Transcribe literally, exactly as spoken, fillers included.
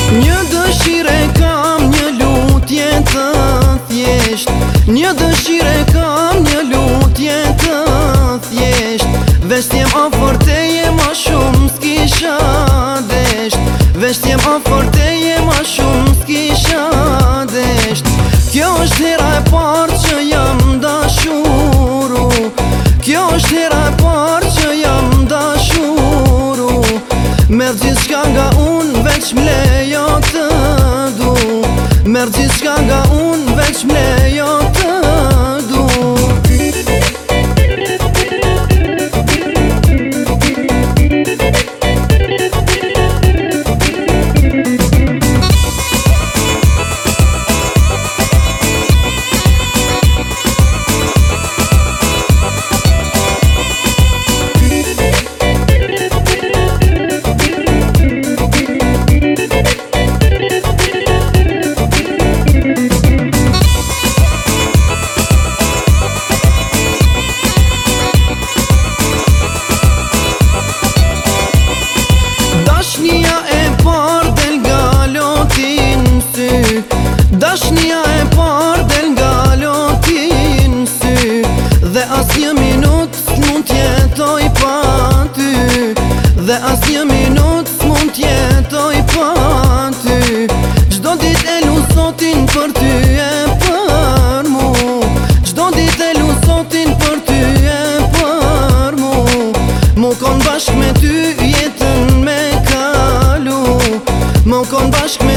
Një dëshire kam, një lutje të thjesht. Një dëshire kam, një lutje të thjesht. Vesh t'jem afër teje ma shumë s'kisha desht. Vesh t'jem afër teje ma shumë s'kisha desht. Kjo është hera e parë që jam dashuru. Kjo është hera e parë që jam dashuru. Merë gjithë shka nga unë veç m'lejo të du. Merë gjithë shka nga unë veç m'lejo të du. Dashnia e par del nga lotin sy. Dashnia e par del nga lotin sy. Dhe as një minut s'mund t'jetoj pa ty. Dhe as një minut s'mund t'jetoj pa ty. Gjdo dit e lu sotin për ty e për mu. Gjdo dit e lu sotin për ty e për mu. Mu kon bashk me ty jetën me kalu. Mu kon bashk me